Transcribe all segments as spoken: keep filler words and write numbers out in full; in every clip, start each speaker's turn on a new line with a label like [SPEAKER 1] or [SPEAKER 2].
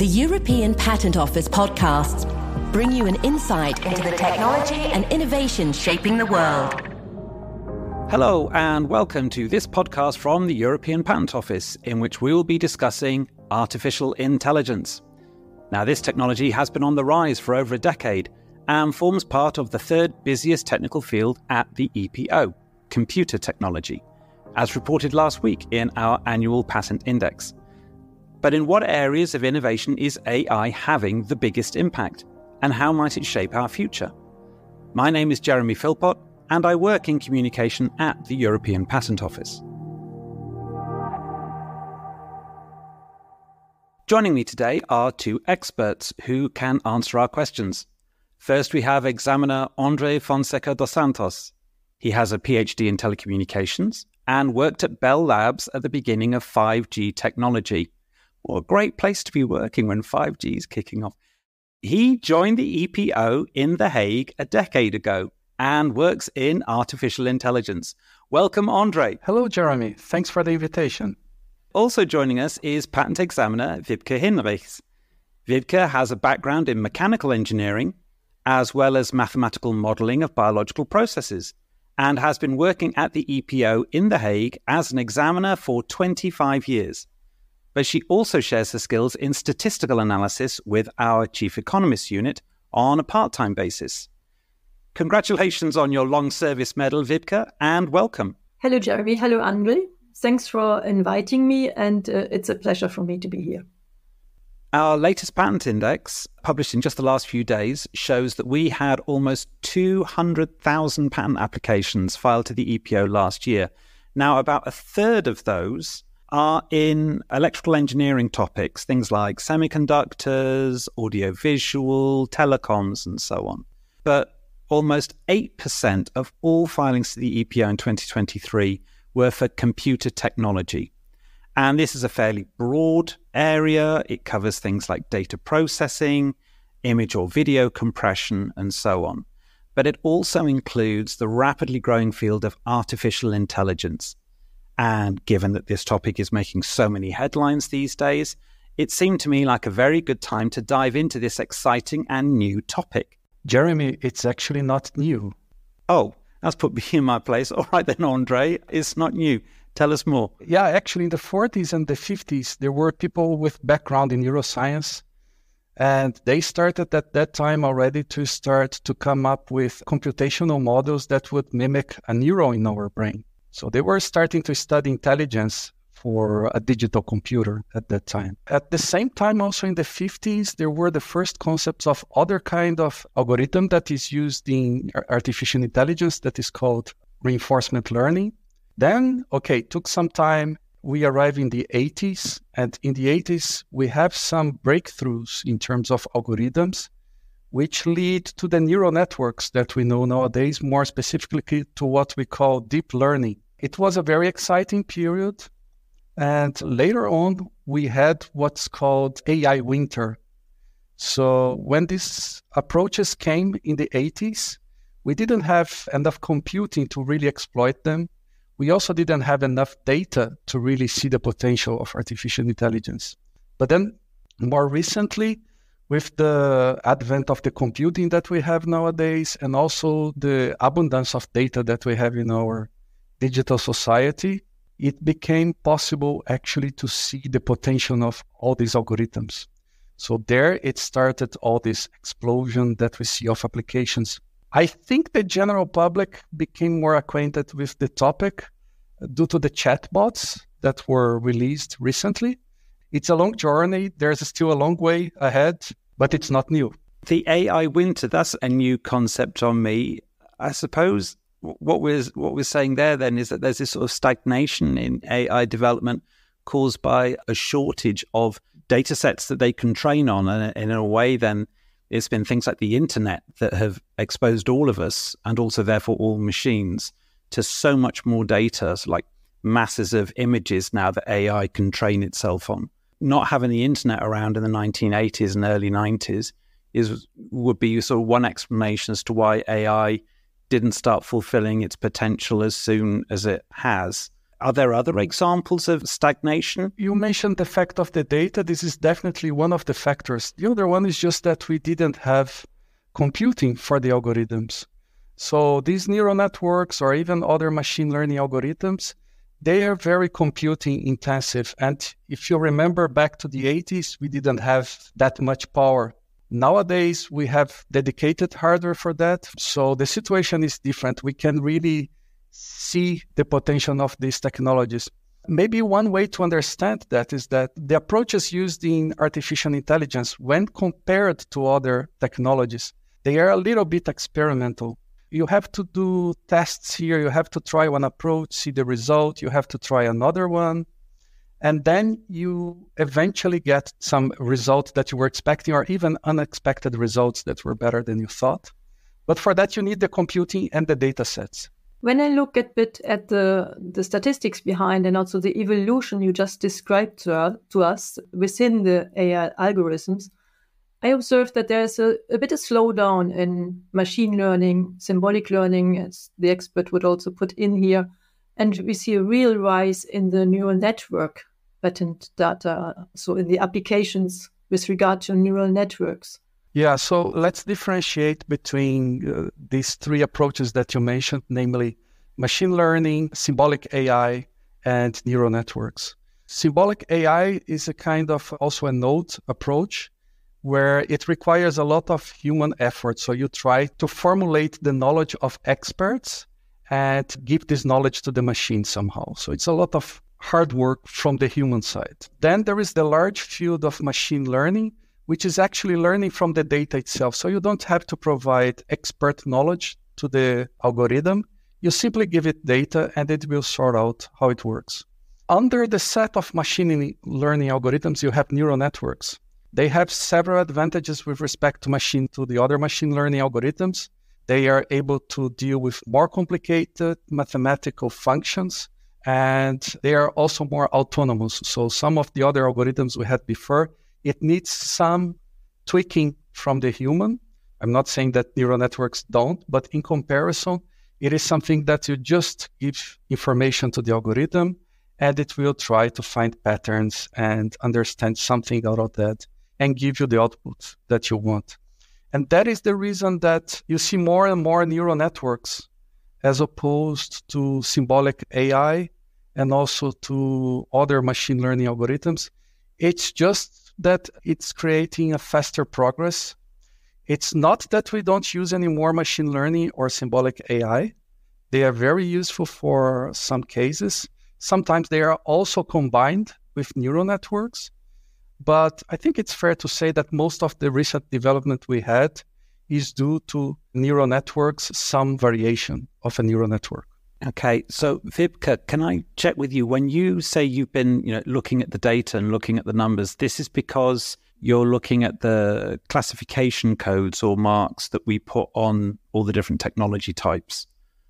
[SPEAKER 1] The European Patent Office podcasts bring you an insight into the technology and innovation shaping the world.
[SPEAKER 2] Hello and welcome to this podcast from the European Patent Office, in which we will be discussing artificial intelligence. Now, this technology has been on the rise for over a decade and forms part of the third busiest technical field at the E P O, computer technology, as reported last week in our annual patent index. But in what areas of innovation is A I having the biggest impact, and how might it shape our future? My name is Jeremy Philpott, and I work in communication at the European Patent Office. Joining me today are two experts who can answer our questions. First, we have examiner Andre Fonseca dos Santos. He has a PhD in telecommunications and worked at Bell Labs at the beginning of five G technology. What a great place to be working when five G is kicking off. He joined the E P O in The Hague a decade ago and works in artificial intelligence. Welcome, Andre.
[SPEAKER 3] Hello, Jeremy. Thanks for the invitation.
[SPEAKER 2] Also joining us is patent examiner Wiebke Hinrichs. Wiebke has a background in mechanical engineering as well as mathematical modelling of biological processes and has been working at the E P O in The Hague as an examiner for twenty-five years. But she also shares her skills in statistical analysis with our chief economist unit on a part-time basis. Congratulations on your long service medal, Wiebke, and welcome.
[SPEAKER 4] Hello, Jeremy. Hello, Andre. Thanks for inviting me, and uh, it's a pleasure for me to be here.
[SPEAKER 2] Our latest patent index, published in just the last few days, shows that we had almost two hundred thousand patent applications filed to the E P O last year. Now, about a third of those are in electrical engineering topics, things like semiconductors, audiovisual, telecoms, and so on. But almost eight percent of all filings to the E P O in twenty twenty-three were for computer technology. And this is a fairly broad area. It covers things like data processing, image or video compression, and so on. But it also includes the rapidly growing field of artificial intelligence. And given that this topic is making so many headlines these days, it seemed to me like a very good time to dive into this exciting and new topic.
[SPEAKER 3] Jeremy, it's actually not new.
[SPEAKER 2] Oh, that's put me in my place. All right then, Andre, it's not new. Tell us more.
[SPEAKER 3] Yeah, actually in the forties and the fifties, there were people with background in neuroscience, and they started at that time already to start to come up with computational models that would mimic a neuron in our brain. So they were starting to study intelligence for a digital computer at that time. At the same time, also in the fifties, there were the first concepts of other kind of algorithm that is used in artificial intelligence that is called reinforcement learning. Then, okay, it took some time. We arrived in the eighties, and in the eighties, we have some breakthroughs in terms of algorithms, which lead to the neural networks that we know nowadays, more specifically to what we call deep learning. It was a very exciting period. And later on, we had what's called A I winter. So when these approaches came in the eighties, we didn't have enough computing to really exploit them. We also didn't have enough data to really see the potential of artificial intelligence. But then more recently, with the advent of the computing that we have nowadays, and also the abundance of data that we have in our digital society, it became possible actually to see the potential of all these algorithms. So there it started all this explosion that we see of applications. I think the general public became more acquainted with the topic due to the chatbots that were released recently. It's a long journey. There's still a long way ahead, but it's not new.
[SPEAKER 2] The A I winter, that's a new concept on me. I suppose what we're, what we're saying there then is that there's this sort of stagnation in A I development caused by a shortage of data sets that they can train on. And in a way, then, it's been things like the internet that have exposed all of us, and also therefore all machines, to so much more data, so like masses of images now that A I can train itself on. Not having the internet around in the nineteen eighties and early nineties is would be sort of one explanation as to why A I didn't start fulfilling its potential as soon as it has. Are there other examples of stagnation?
[SPEAKER 3] You mentioned the fact of the data. This is definitely one of the factors. The other one is just that we didn't have computing for the algorithms. So these neural networks or even other machine learning algorithms, they are very computing intensive. And if you remember back to the eighties, we didn't have that much power. Nowadays, we have dedicated hardware for that. So the situation is different. We can really see the potential of these technologies. Maybe one way to understand that is that the approaches used in artificial intelligence, when compared to other technologies, they are a little bit experimental. You have to do tests here. You have to try one approach, see the result. You have to try another one. And then you eventually get some results that you were expecting or even unexpected results that were better than you thought. But for that, you need the computing and the data sets.
[SPEAKER 4] When I look a bit at the, the statistics behind and also the evolution you just described to, uh, to us within the A I algorithms, I observed that there's a, a bit of slowdown in machine learning, symbolic learning, as the expert would also put in here. And we see a real rise in the neural network patent data, so in the applications with regard to neural networks.
[SPEAKER 3] Yeah, so let's differentiate between uh, these three approaches that you mentioned, namely machine learning, symbolic A I, and neural networks. Symbolic A I is a kind of also a node approach where it requires a lot of human effort. So you try to formulate the knowledge of experts and give this knowledge to the machine somehow. So it's a lot of hard work from the human side. Then there is the large field of machine learning, which is actually learning from the data itself. So you don't have to provide expert knowledge to the algorithm. You simply give it data and it will sort out how it works. Under the set of machine learning algorithms, you have neural networks. They have several advantages with respect to machine to the other machine learning algorithms. They are able to deal with more complicated mathematical functions, and they are also more autonomous. So some of the other algorithms we had before, it needs some tweaking from the human. I'm not saying that neural networks don't, but in comparison, it is something that you just give information to the algorithm, and it will try to find patterns and understand something out of that and give you the output that you want. And that is the reason that you see more and more neural networks as opposed to symbolic A I and also to other machine learning algorithms. It's just that it's creating a faster progress. It's not that we don't use any more machine learning or symbolic A I. They are very useful for some cases. Sometimes they are also combined with neural networks. But I think it's fair to say that most of the recent development we had is due to neural networks, some variation of a neural network.
[SPEAKER 2] Okay, so Wiebke, can I check with you? When you say you've been, you know, looking at the data and looking at the numbers, this is because you're looking at the classification codes or marks that we put on all the different technology types.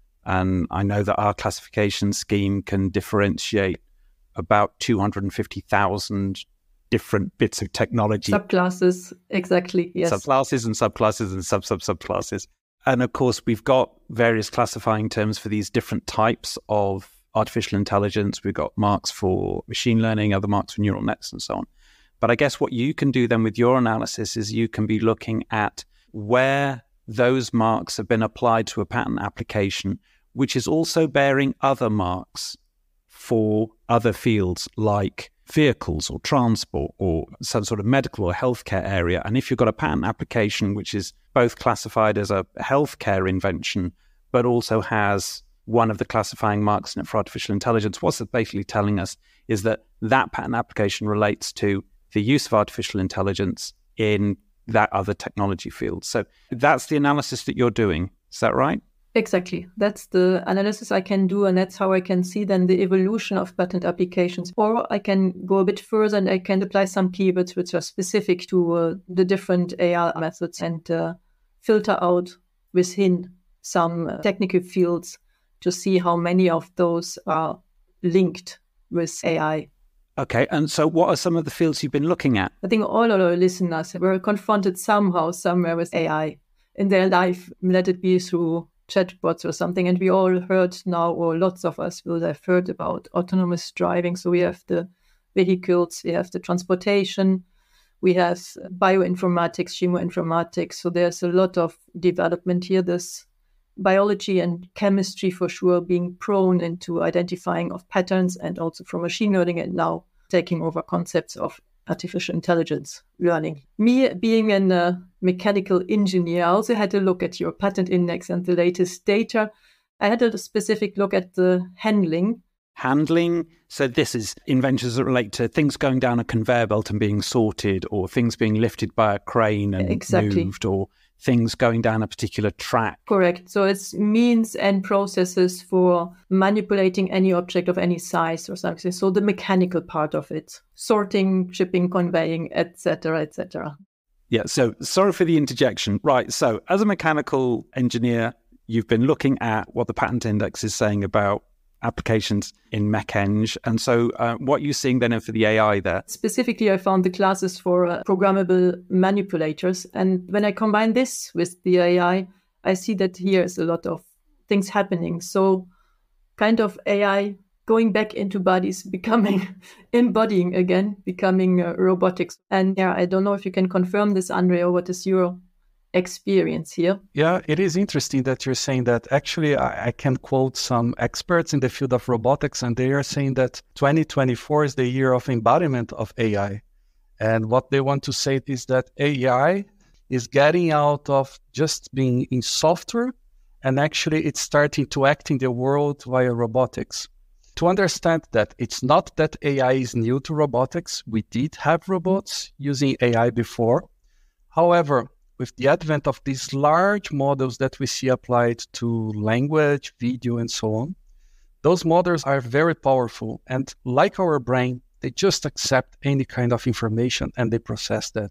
[SPEAKER 2] And I know that our classification scheme can differentiate about two hundred fifty thousand different bits of technology.
[SPEAKER 4] Subclasses, exactly, yes.
[SPEAKER 2] Subclasses and subclasses and sub-sub-subclasses. And of course, we've got various classifying terms for these different types of artificial intelligence. We've got marks for machine learning, other marks for neural nets and so on. But I guess what you can do then with your analysis is you can be looking at where those marks have been applied to a patent application, which is also bearing other marks for other fields like vehicles or transport or some sort of medical or healthcare area. And if you've got a patent application which is both classified as a healthcare invention, but also has one of the classifying marks in it for artificial intelligence, what's it basically telling us is that that patent application relates to the use of artificial intelligence in that other technology field. So that's the analysis that you're doing. Is that right?
[SPEAKER 4] Exactly. That's the analysis I can do, and that's how I can see then the evolution of patent applications. Or I can go a bit further and I can apply some keywords which are specific to uh, the different A I methods and uh, filter out within some uh, technical fields to see how many of those are linked with A I.
[SPEAKER 2] Okay, and so what are some of the fields you've been looking at?
[SPEAKER 4] I think all of our listeners were confronted somehow, somewhere with A I in their life, let it be through chatbots or something. And we all heard now, or lots of us will have heard about autonomous driving. So we have the vehicles, we have the transportation, we have bioinformatics, chemoinformatics. So there's a lot of development here. There's biology and chemistry for sure being prone into identifying of patterns, and also from machine learning, and now taking over concepts of artificial intelligence learning. Me being a uh, mechanical engineer, I also had a look at your patent index and the latest data. I had a specific look at the handling.
[SPEAKER 2] Handling, so this is inventions that relate to things going down a conveyor belt and being sorted, or things being lifted by a crane and
[SPEAKER 4] exactly.
[SPEAKER 2] moved, or things going down a particular track.
[SPEAKER 4] Correct. So it's means and processes for manipulating any object of any size or something. So the mechanical part of it, sorting, shipping, conveying, et cetera, et cetera.
[SPEAKER 2] Yeah. So sorry for the interjection. Right. So as a mechanical engineer, you've been looking at what the patent index is saying about applications in mech-eng. And so uh, what you're seeing then for the A I there?
[SPEAKER 4] Specifically, I found the classes for uh, programmable manipulators. And when I combine this with the A I, I see that here's a lot of things happening. So kind of A I going back into bodies, becoming, embodying again, becoming uh, robotics. And yeah, I don't know if you can confirm this, Andre, or what is your experience here?
[SPEAKER 3] Yeah, it is interesting that you're saying that. Actually, I, I can quote some experts in the field of robotics, and they are saying that twenty twenty-four is the year of embodiment of A I. And what they want to say is that A I is getting out of just being in software, and actually it's starting to act in the world via robotics. To understand that, it's not that A I is new to robotics. We did have robots using A I before. However, with the advent of these large models that we see applied to language, video, and so on, those models are very powerful. And like our brain, they just accept any kind of information and they process that.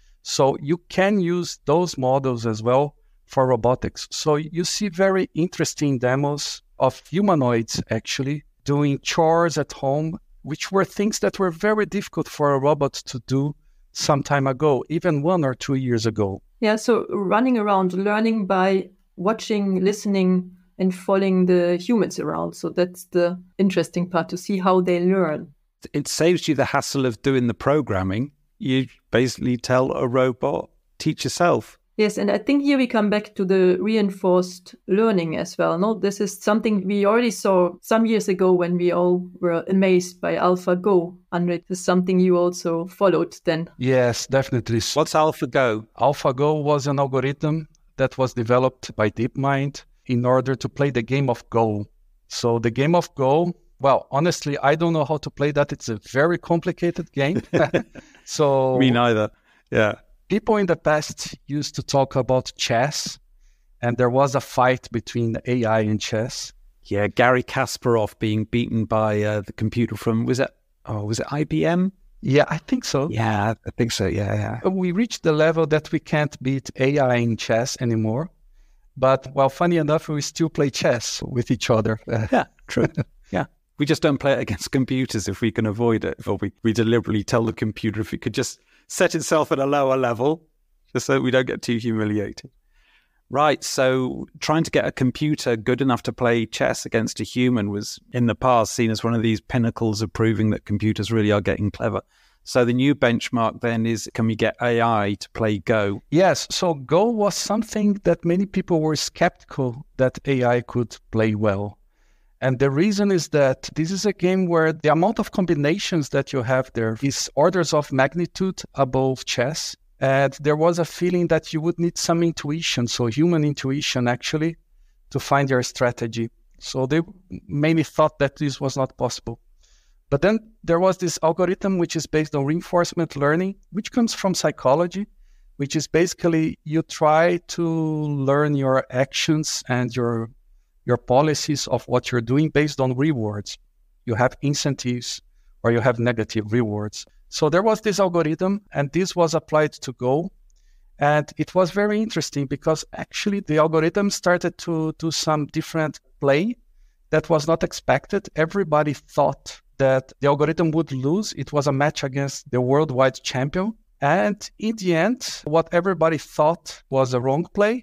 [SPEAKER 3] So you can use those models as well for robotics. So you see very interesting demos of humanoids actually doing chores at home, which were things that were very difficult for a robot to do some time ago, even one or two years ago.
[SPEAKER 4] Yeah, so running around, learning by watching, listening, and following the humans around. So that's the interesting part, to see how they learn.
[SPEAKER 2] It saves you the hassle of doing the programming. You basically tell a robot, teach yourself.
[SPEAKER 4] Yes, and I think here we come back to the reinforced learning as well. No, this is something we already saw some years ago when we all were amazed by AlphaGo. And it is something you also followed then.
[SPEAKER 3] Yes, definitely.
[SPEAKER 2] What's AlphaGo?
[SPEAKER 3] AlphaGo was an algorithm that was developed by DeepMind in order to play the game of Go. So the game of Go, well, honestly, I don't know how to play that. It's a very complicated game. So
[SPEAKER 2] me neither. Yeah.
[SPEAKER 3] People in the past used to talk about chess, and there was a fight between A I and chess.
[SPEAKER 2] Yeah, Gary Kasparov being beaten by uh, the computer from, was it, oh, was it I B M?
[SPEAKER 3] Yeah, I think so.
[SPEAKER 2] Yeah, I think so, yeah, yeah.
[SPEAKER 3] We reached the level that we can't beat A I in chess anymore. But, well, funny enough, we still play chess with each other.
[SPEAKER 2] Yeah, true. Yeah. We just don't play it against computers if we can avoid it. Or we, we deliberately tell the computer if it could just set itself at a lower level, just so we don't get too humiliated. Right, so trying to get a computer good enough to play chess against a human was in the past seen as one of these pinnacles of proving that computers really are getting clever. So the new benchmark then is, can we get A I to play Go?
[SPEAKER 3] Yes, so Go was something that many people were skeptical that A I could play well. And the reason is that this is a game where the amount of combinations that you have there is orders of magnitude above chess. And there was a feeling that you would need some intuition, so human intuition actually, to find your strategy. So they mainly thought that this was not possible. But then there was this algorithm which is based on reinforcement learning, which comes from psychology, which is basically you try to learn your actions and your your policies of what you're doing based on rewards. You have incentives or you have negative rewards. So there was this algorithm, and this was applied to Go. And it was very interesting because actually the algorithm started to do some different play that was not expected. Everybody thought that the algorithm would lose. It was a match against the worldwide champion. And in the end, what everybody thought was a wrong play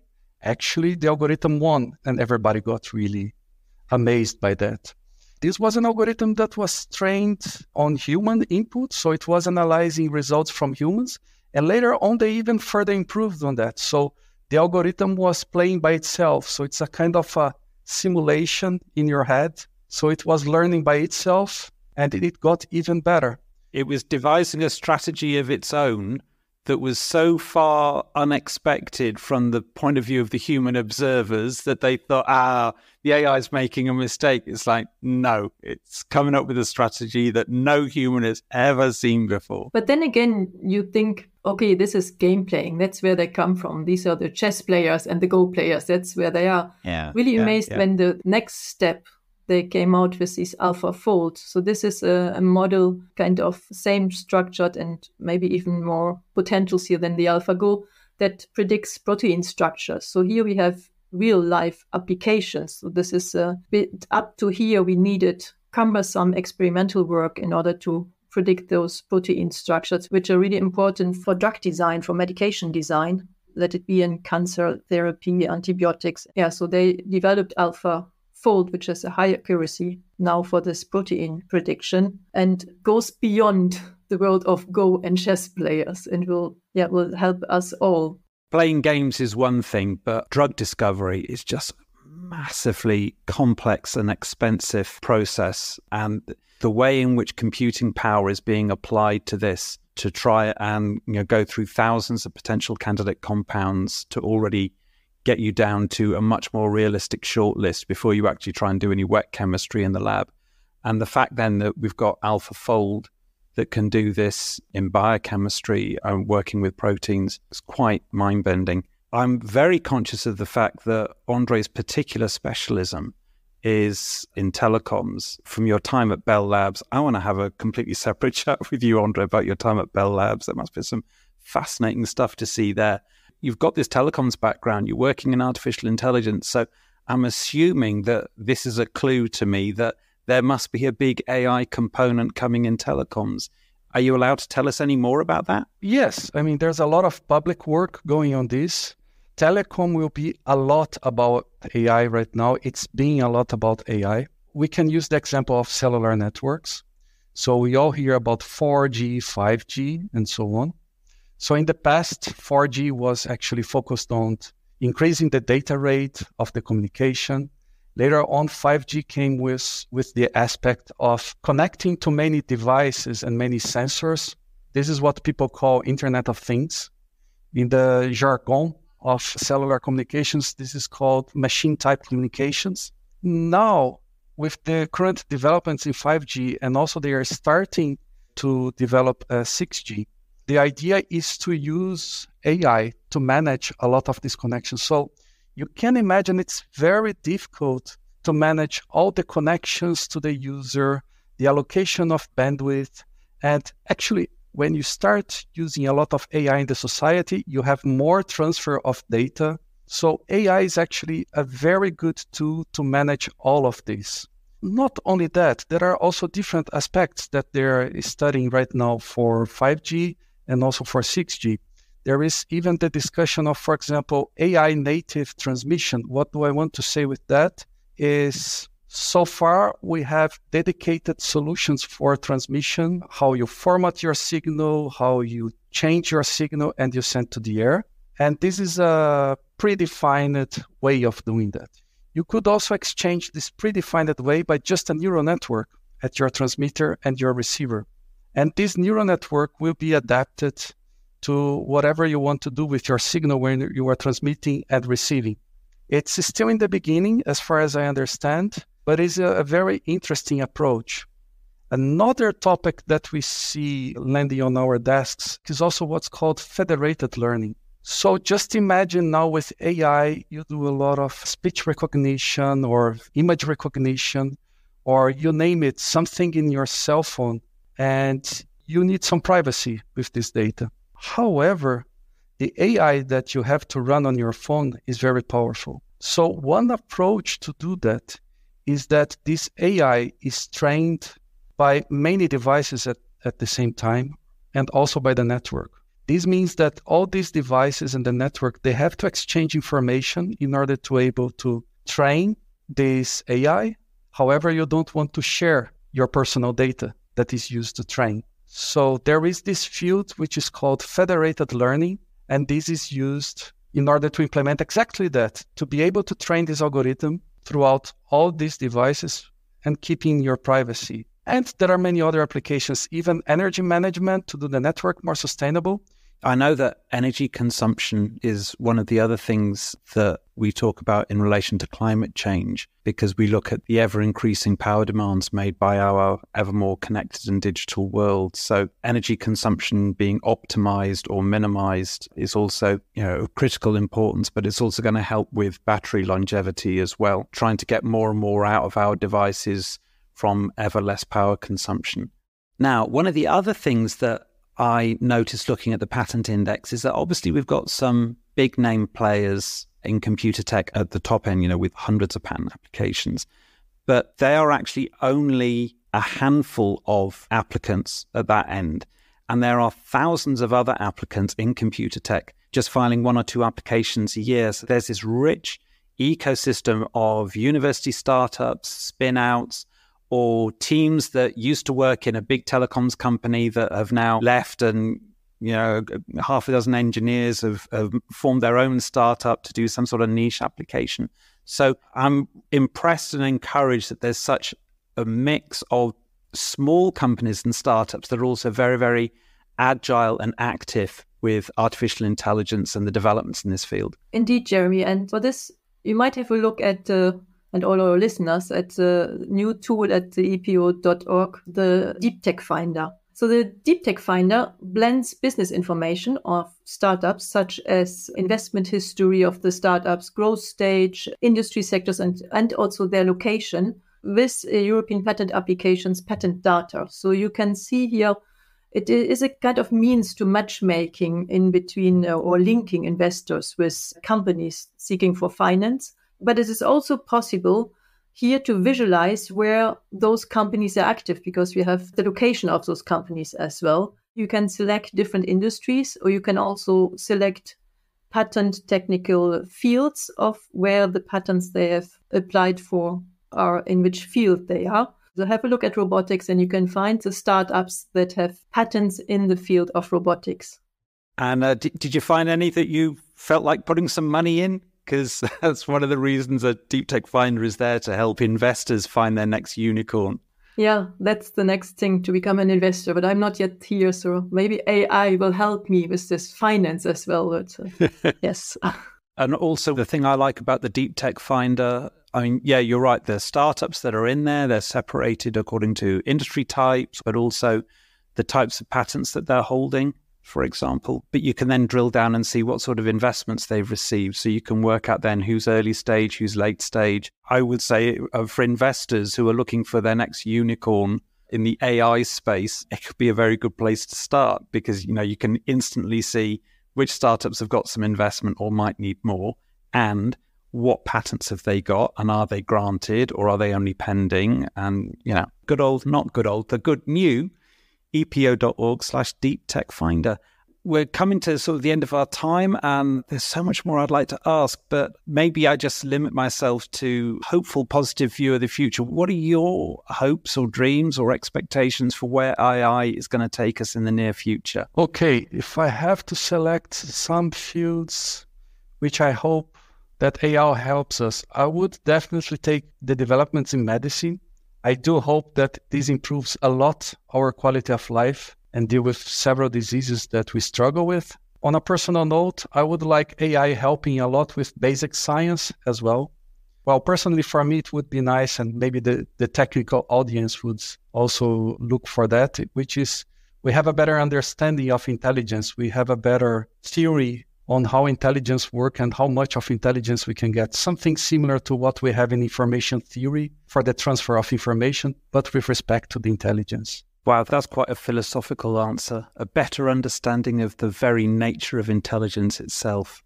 [SPEAKER 3] actually the algorithm won, and everybody got really amazed by that. This was an algorithm that was trained on human input, so it was analyzing results from humans. And later on, they even further improved on that. So the algorithm was playing by itself. So it's a kind of a simulation in your head. So it was learning by itself, and it got even better.
[SPEAKER 2] It was devising a strategy of its own that was so far unexpected from the point of view of the human observers that they thought, ah, the A I is making a mistake. It's like, no, it's coming up with a strategy that no human has ever seen before.
[SPEAKER 4] But then again, you think, okay, this is game playing. That's where they come from. These are the chess players and the Go players. That's where they are.
[SPEAKER 2] Yeah,
[SPEAKER 4] really
[SPEAKER 2] yeah,
[SPEAKER 4] amazed
[SPEAKER 2] yeah.
[SPEAKER 4] when the next step they came out with these AlphaFold. So this is a, a model kind of same structured and maybe even more potentials here than the AlphaGo that predicts protein structures. So here we have real life applications. So this is a bit up to here. We needed cumbersome experimental work in order to predict those protein structures, which are really important for drug design, for medication design, let it be in cancer therapy, antibiotics. Yeah, so they developed AlphaFold, which has a high accuracy now for this protein prediction and goes beyond the world of Go and chess players and will, yeah, will help us all.
[SPEAKER 2] Playing games is one thing, but drug discovery is just a massively complex and expensive process. And the way in which computing power is being applied to this to try and, you know, go through thousands of potential candidate compounds to already get you down to a much more realistic shortlist before you actually try and do any wet chemistry in the lab. And the fact then that we've got AlphaFold that can do this in biochemistry and working with proteins is quite mind-bending. I'm very conscious of the fact that Andre's particular specialism is in telecoms. From your time at Bell Labs, I want to have a completely separate chat with you, Andre, about your time at Bell Labs. There must be some fascinating stuff to see there. You've got this telecoms background, you're working in artificial intelligence, so I'm assuming that this is a clue to me that there must be a big A I component coming in telecoms. Are you allowed to tell us any more about that?
[SPEAKER 3] Yes, I mean, there's a lot of public work going on this. Telecom will be a lot about A I right now. It's being a lot about A I. We can use the example of cellular networks. So we all hear about four G, five G, and so on. So in the past, four G was actually focused on increasing the data rate of the communication. Later on, five G came with, with the aspect of connecting to many devices and many sensors. This is what people call Internet of Things. In the jargon of cellular communications, this is called machine-type communications. Now, with the current developments in five G, and also they are starting to develop uh, six G, the idea is to use A I to manage a lot of these connections. So you can imagine it's very difficult to manage all the connections to the user, the allocation of bandwidth. And actually, when you start using a lot of A I in the society, you have more transfer of data. So A I is actually a very good tool to manage all of this. Not only that, there are also different aspects that they're studying right now for five G and also for six G. There is even the discussion of, for example, A I native transmission. What do I want to say with that is, so far we have dedicated solutions for transmission, how you format your signal, how you change your signal and you send to the air. And this is a predefined way of doing that. You could also exchange this predefined way by just a neural network at your transmitter and your receiver. And this neural network will be adapted to whatever you want to do with your signal when you are transmitting and receiving. It's still in the beginning, as far as I understand, but it's a, a very interesting approach. Another topic that we see landing on our desks is also what's called federated learning. So just imagine now with A I, you do a lot of speech recognition or image recognition, or you name it, something in your cell phone, and you need some privacy with this data. However, the A I that you have to run on your phone is very powerful. So one approach to do that is that this A I is trained by many devices at, at the same time, and also by the network. This means that all these devices in the network, they have to exchange information in order to be able to train this A I. However, you don't want to share your personal data that is used to train. So there is this field which is called federated learning, and this is used in order to implement exactly that, to be able to train this algorithm throughout all these devices and keeping your privacy. And there are many other applications, even energy management to do the network more sustainable.
[SPEAKER 2] I know that energy consumption is one of the other things that we talk about in relation to climate change, because we look at the ever-increasing power demands made by our ever more connected and digital world. So energy consumption being optimized or minimized is also, you know, of critical importance, but it's also going to help with battery longevity as well, trying to get more and more out of our devices from ever less power consumption. Now, one of the other things that I noticed looking at the patent index is that obviously we've got some big name players in computer tech at the top end, you know, with hundreds of patent applications, but they are actually only a handful of applicants at that end. And there are thousands of other applicants in computer tech just filing one or two applications a year. So there's this rich ecosystem of university startups, spin-outs, or teams that used to work in a big telecoms company that have now left, and you know, half a dozen engineers have, have formed their own startup to do some sort of niche application. So I'm impressed and encouraged that there's such a mix of small companies and startups that are also very, very agile and active with artificial intelligence and the developments in this field.
[SPEAKER 4] Indeed, Jeremy. And for this, you might have a look at uh, and all our listeners at the new tool at the E P O dot org, the Deep Tech Finder. So the Deep Tech Finder blends business information of startups, such as investment history of the startups, growth stage, industry sectors, and, and also their location, with uh, European patent applications patent data. So you can see here, it is a kind of means to matchmaking in between uh, or linking investors with companies seeking for finance. But it is also possible here to visualize where those companies are active, because we have the location of those companies as well. You can select different industries, or you can also select patent technical fields of where the patents they have applied for are, in which field they are. So have a look at robotics and you can find the startups that have patents in the field of robotics.
[SPEAKER 2] And uh, did, did you find any that you felt like putting some money in? Because that's one of the reasons a Deep Tech Finder is there, to help investors find their next unicorn.
[SPEAKER 4] Yeah, that's the next thing, to become an investor. But I'm not yet here, so maybe A I will help me with this finance as well. But uh, yes.
[SPEAKER 2] And also the thing I like about the Deep Tech Finder, I mean, yeah, you're right. There's startups that are in there. They're separated according to industry types, but also the types of patents that they're holding, for example. But you can then drill down and see what sort of investments they've received. So you can work out then who's early stage, who's late stage. I would say uh, for investors who are looking for their next unicorn in the A I space, it could be a very good place to start, because, you know, you can instantly see which startups have got some investment or might need more, and what patents have they got, and are they granted or are they only pending? And, you know, good old, not good old, the good new E P O dot org slash Deep Tech Finder. We're coming to sort of the end of our time, and there's so much more I'd like to ask, but maybe I just limit myself to hopeful, positive view of the future. What are your hopes or dreams or expectations for where A I is going to take us in the near future?
[SPEAKER 3] Okay, if I have to select some fields which I hope that A I helps us, I would definitely take the developments in medicine. I do hope that this improves a lot our quality of life and deal with several diseases that we struggle with. On a personal note, I would like A I helping a lot with basic science as well. Well, personally, for me, it would be nice, and maybe the, the technical audience would also look for that, which is we have a better understanding of intelligence. We have a better theory on how intelligence works and how much of intelligence we can get. Something similar to what we have in information theory for the transfer of information, but with respect to the intelligence.
[SPEAKER 2] Wow, that's quite a philosophical answer. A better understanding of the very nature of intelligence itself.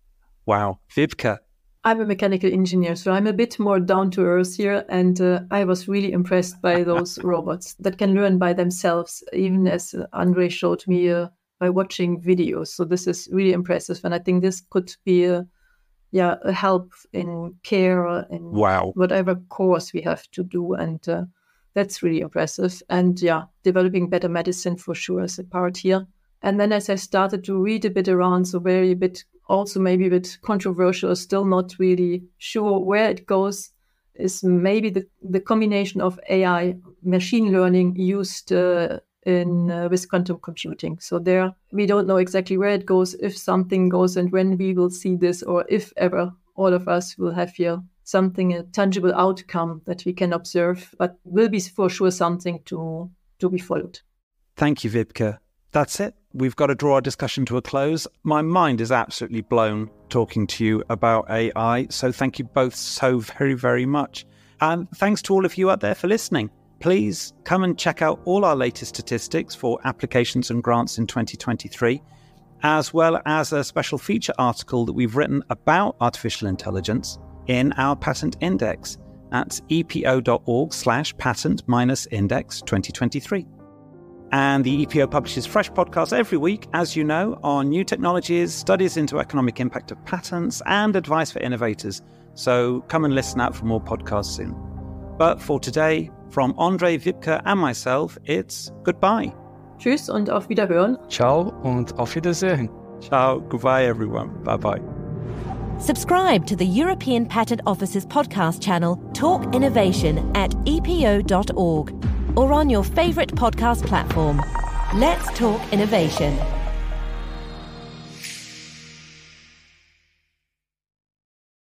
[SPEAKER 2] Wow. Wiebke?
[SPEAKER 4] I'm a mechanical engineer, so I'm a bit more down to earth here. And uh, I was really impressed by those robots that can learn by themselves, even as Andre showed me a by watching videos. So this is really impressive. And I think this could be a, yeah, a help in care and
[SPEAKER 2] wow.
[SPEAKER 4] whatever course we have to do. And uh, that's really impressive. And yeah, developing better medicine for sure is a part here. And then as I started to read a bit around, so very a bit, also maybe a bit controversial, still not really sure where it goes, is maybe the, the combination of A I, machine learning used uh, in uh, with quantum computing. So there, we don't know exactly where it goes, if something goes and when we will see this, or if ever all of us will have here something, a tangible outcome that we can observe, but will be for sure something to, to be followed.
[SPEAKER 2] Thank you, Wiebke. That's it. We've got to draw our discussion to a close. My mind is absolutely blown talking to you about A I. So thank you both so very, very much. And thanks to all of you out there for listening. Please come and check out all our latest statistics for applications and grants in twenty twenty-three, as well as a special feature article that we've written about artificial intelligence in our patent index. That's epo.org slash patent minus index 2023. And the E P O publishes fresh podcasts every week, as you know, on new technologies, studies into economic impact of patents, and advice for innovators. So come and listen out for more podcasts soon. But for today, from Andre, Wiebke, and myself, it's goodbye.
[SPEAKER 4] Tschüss und auf Wiederhören.
[SPEAKER 3] Ciao und auf Wiedersehen.
[SPEAKER 2] Ciao, goodbye everyone. Bye-bye.
[SPEAKER 1] Subscribe to the European Patent Office's podcast channel, Talk Innovation, at e p o dot org or on your favourite podcast platform. Let's talk innovation.